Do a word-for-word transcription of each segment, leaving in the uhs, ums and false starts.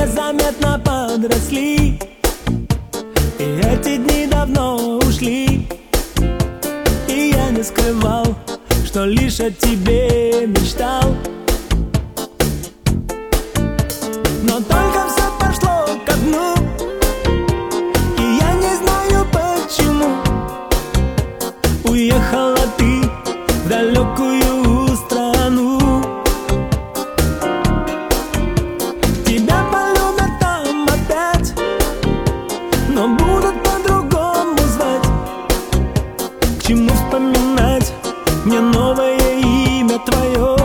незаметно подросли, и эти дни давно ушли. И я не скрывал, что лишь о тебе мечтал. Но только все пошло ко дну, и я не знаю почему. Уехала ты в далекую страну. Тебя полюбят там опять, но будут по-другому звать. К чему вспоминать мне новое имя твое?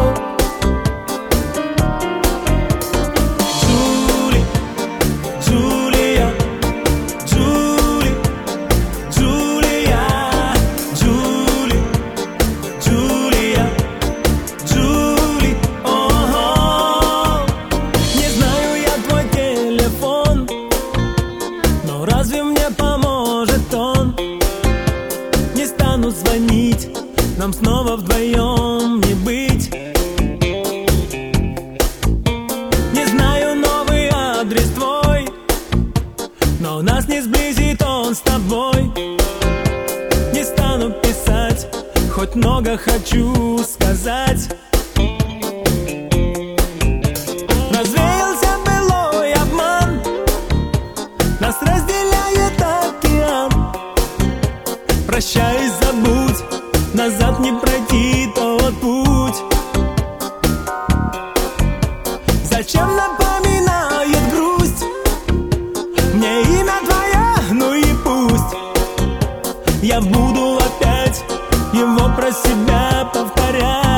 Джули, Джулия, Джули, Джулия, Джули, Джулия, Джули, ого. Не знаю я твой телефон, но разве мне поможет он? Не стану звонить, нам снова вдвоем не быть. Не знаю новый адрес твой, но нас не сблизит он с тобой. Не стану писать, хоть много хочу сказать. Развеялся былой обман, нас разделяет океан. Прощай, забудь, назад не пройти тот путь. Зачем напоминает грусть мне имя твое, ну и пусть. Я буду опять его про себя повторять.